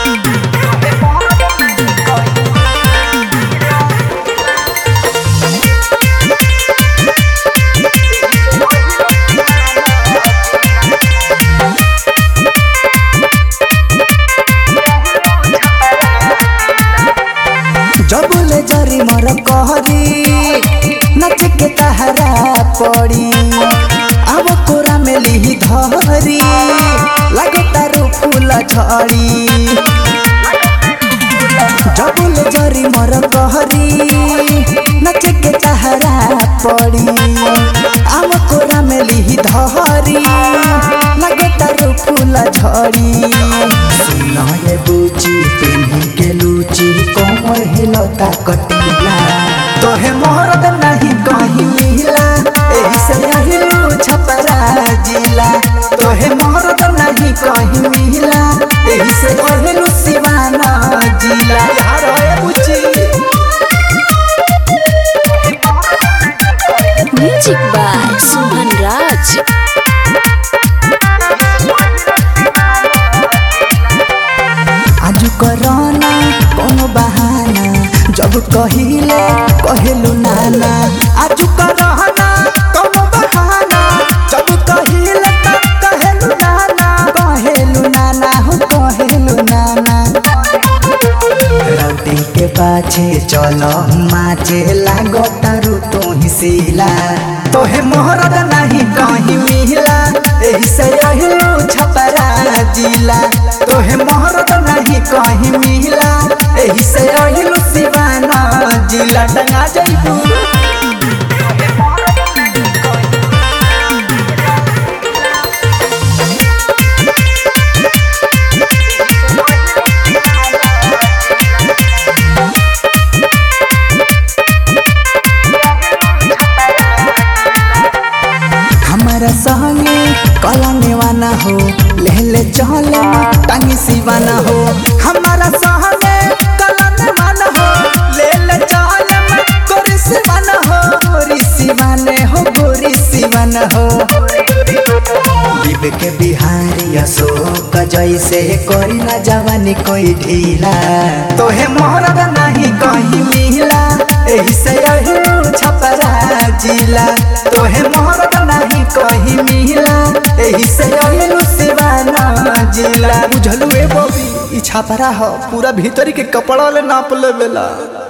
जबले जरी मर कहरी नच के तहरा पड़ी अब कोरा में ली धरी लगो तारू फूल झड़ी। जबले जरी मर कहरी नच के तहरा पड़ी अब कोरा में ली धरी लगो तारू फूल झड़ी। सुना ये बूची पिन्ही के लूची कोमर हिलता कटीला तोहे मोहरत नहीं कहीं मिला एही से अहिलू छपरा जिला। तोहे मोहरत नहीं कहीं मिला एही से अहिलू सिवाना जिला। यार है बुची म्यूजिक बाय सुमन राज। आजू करना कोनो बहाना जब कहिले कहेलू नाना। आजू करना कोनो बहाना जब कहिले कहेलू नाना। कहेलू नाना हो कहेलू नाना। रौटी के पाछे चलो माचे लागो तारू तो ही सीला तोहे मोहरत नहीं कहीं मिला एही से अहिलू छपरा जिला। तोहे मोहरत नहीं कहीं मिला एही से अहिलू सिवाना जिला। टंगा जइबू हमारा संगे कला नेवाना हो लेले चले टांगी सिवाना हो। हमारा संगे कला नेवाना हो लेले चले गोरी सिवाना हो। गोरी सिवाने हो गोरी सिवाना हो। विवेक बिहारी अशोक जैसे करी ना जवानी कोई ढीला तोहे मोहरत नहीं कहीं मिला एही से अहिलू छपरा जिला। तोहे मोहरत नहीं कहीं मिला एही से अहिलू सिवाना जिला। बुझलू ए बबी ई छपरा हो पूरा भीतरी के कपड़ा ले नाप लेवेला।